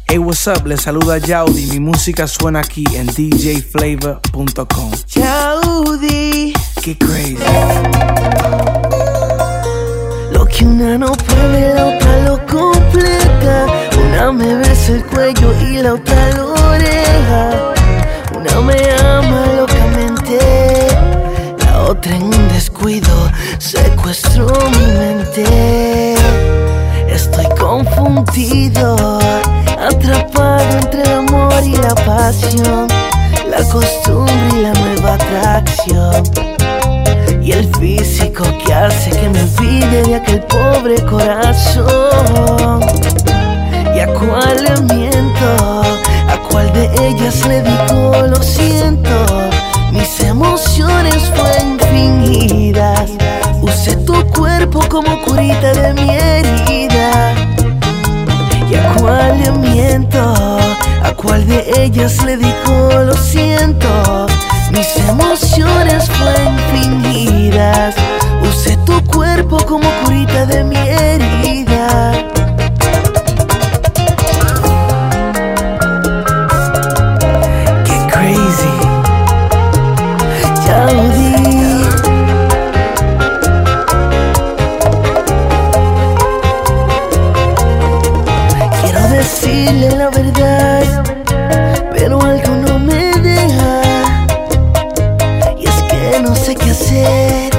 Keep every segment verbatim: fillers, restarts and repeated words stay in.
Hey, what's up? Les saluda Yaudi. Mi música suena aquí en d j flavor punto com. Yaudi, qué crazy. Lo que una no puede, la otra lo completa. Una me besa el cuello y la otra la oreja. Una me ama locamente, la otra en un descuido secuestró mi mente. Estoy confundido, atrapado entre el amor y la pasión, la costumbre y la nueva atracción, y el físico que hace que me olvide de aquel pobre corazón. ¿Y a cuál le miento? ¿A cuál de ellas le digo lo siento? Mis emociones fueron fingidas. Usé tu cuerpo como curita de mi herida. ¿Y a cuál le miento? ¿A cuál de ellas le digo lo siento? Mis emociones fueron fingidas. Usé tu cuerpo como curita de mi herida. Qué crazy, Yaudi. Quiero decirle la verdad, pero algo no me deja. Y es que no sé qué hacer.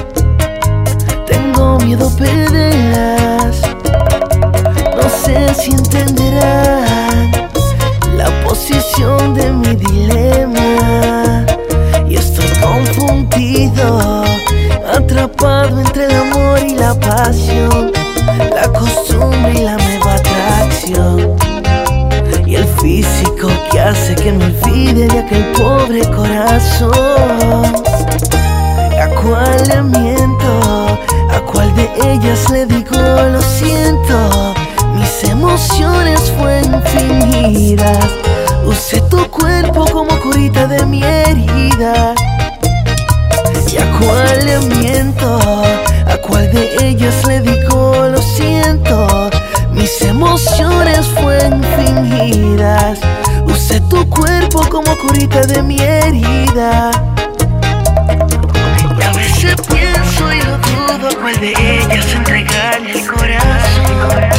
Tengo miedo a perderlas. No sé si entenderán la posición de mi dilema. Y estoy confundido, atrapado entre el amor y la pasión, la costumbre y la nueva atracción, y el físico que hace que me olvide de aquel pobre corazón. ¿A cuál le miento? ¿A cuál de ellas le digo lo siento? Mis emociones fueron fingidas. Usé tu cuerpo como curita de mi herida. ¿Y a cuál le miento? ¿A cuál de ellas le digo lo siento? Mis emociones fueron fingidas. Usé tu cuerpo como curita de mi herida. Y a veces pienso y lo dudo, ¿a cuál de ellas entregarle el corazón?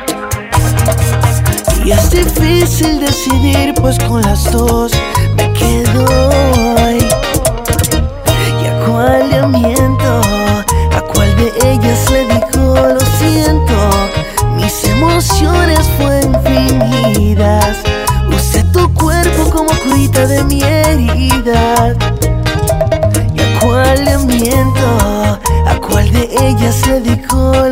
Y es difícil decidir, pues con las dos me quedo hoy. ¿Y a cuál le miento? ¿A cuál de ellas le digo lo siento? Mis emociones fueron fingidas. Usé tu cuerpo como curita de mi herida. ¿Y a cuál le miento? ¿A cuál de ellas le digo